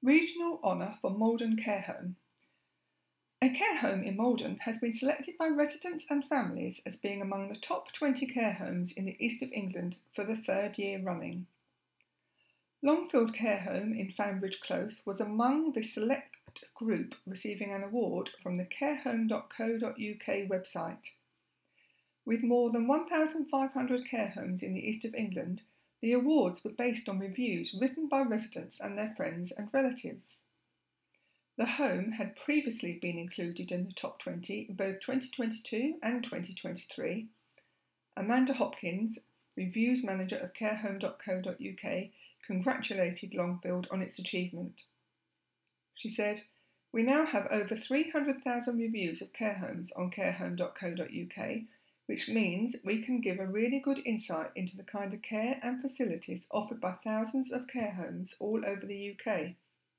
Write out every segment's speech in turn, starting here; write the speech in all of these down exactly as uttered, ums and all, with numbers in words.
Regional Honour for Maldon Care Home. A care home in Maldon has been selected by residents and families as being among the top twenty care homes in the east of England for the third year running. Longfield Care Home in Fanbridge Close was among the select group receiving an award from the carehome dot co dot uk website. With more than one thousand five hundred care homes in the east of England, the awards were based on reviews written by residents and their friends and relatives. The home had previously been included in the top twenty in both twenty twenty-two and twenty twenty-three. Amanda Hopkins, Reviews Manager of carehome dot co dot uk, congratulated Longfield on its achievement. She said, "We now have over three hundred thousand reviews of care homes on carehome dot co dot uk, which means we can give a really good insight into the kind of care and facilities offered by thousands of care homes all over the U K.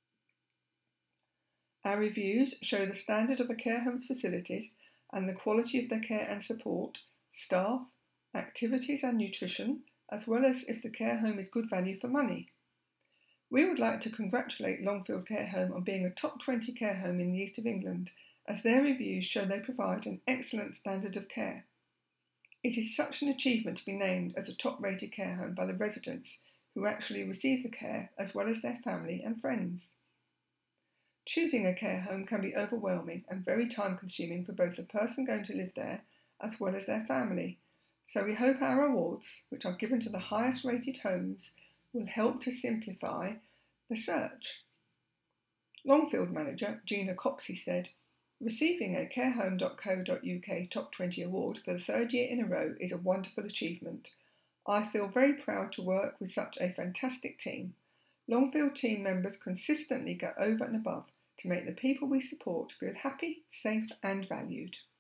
Our reviews show the standard of a care home's facilities and the quality of their care and support, staff, activities and nutrition, as well as if the care home is good value for money. We would like to congratulate Longfield Care Home on being a top twenty care home in the east of England, as their reviews show they provide an excellent standard of care. It is such an achievement to be named as a top-rated care home by the residents who actually receive the care, as well as their family and friends. Choosing a care home can be overwhelming and very time-consuming for both the person going to live there as well as their family, so we hope our awards, which are given to the highest-rated homes, will help to simplify the search." Longfield manager Gina Copsey said, "Receiving a carehome dot co dot uk Top twenty award for the third year in a row is a wonderful achievement. I feel very proud to work with such a fantastic team. Longfield team members consistently go over and above to make the people we support feel happy, safe and valued."